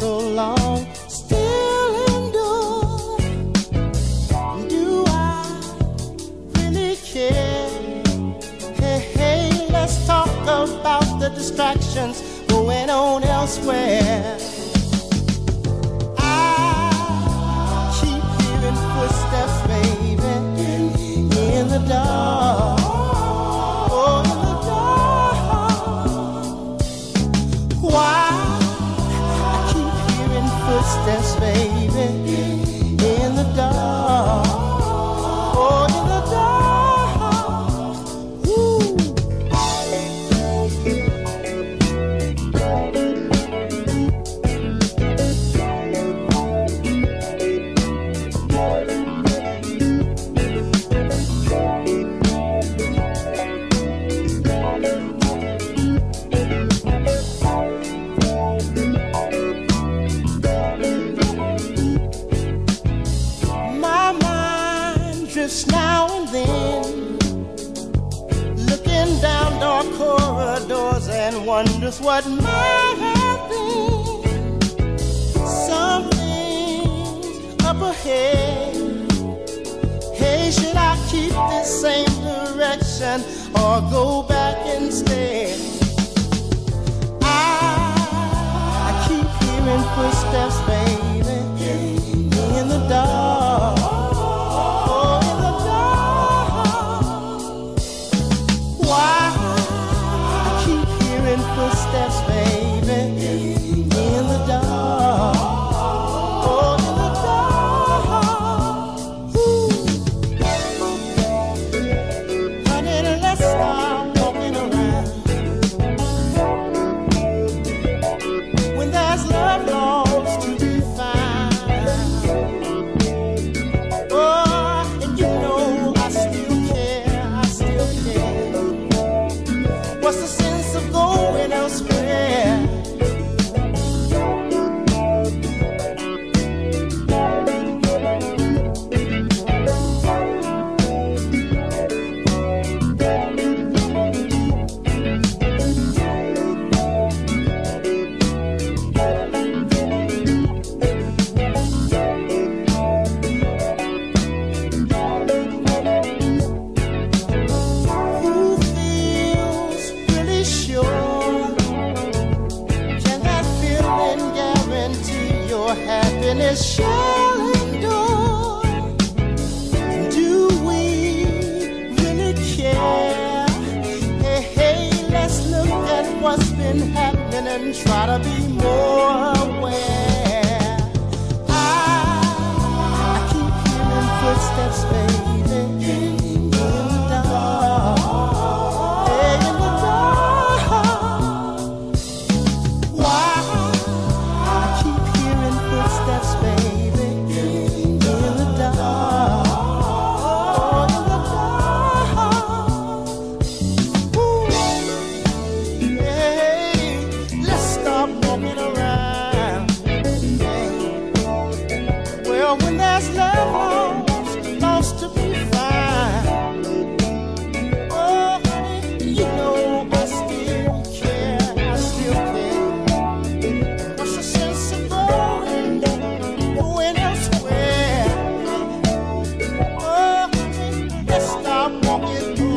so long still endure? Do I really care? Hey, hey, let's talk about the distractions going on elsewhere. I keep hearing footsteps, baby, in the dark. Oh, in the dark. Why? I keep hearing footsteps, baby, in the dark. Oh, in the dark. Ooh. My mind drifts now and then, looking down dark corridors and wonders what might have been. Something's up ahead. Hey, should I keep this same direction or go back instead? I keep hearing footsteps, baby, in the dark. Oh, in the dark. Why? I keep hearing footsteps, baby, in the dark. Oh, in the dark. Ooh. Honey, let's start walking around. When there's love lost to be found. Oh, and you know I still care. What's the sense of going elsewhere? Who feels really sure? Can that feeling guarantee your happiness shall endure? Do we really care? Hey, hey, let's look at what's been happening and try to be more aware. I keep hearing footsteps, baby, in the dark. Hey, in the dark. Why? I keep hearing footsteps, baby, in the dark. Oh, in the dark. Ooh. Hey, let's stop walking around. Hey. Well, when there's love lost to be found. Oh, honey, you know I still care. What's the sense of going elsewhere? Oh, honey, let's stop walking.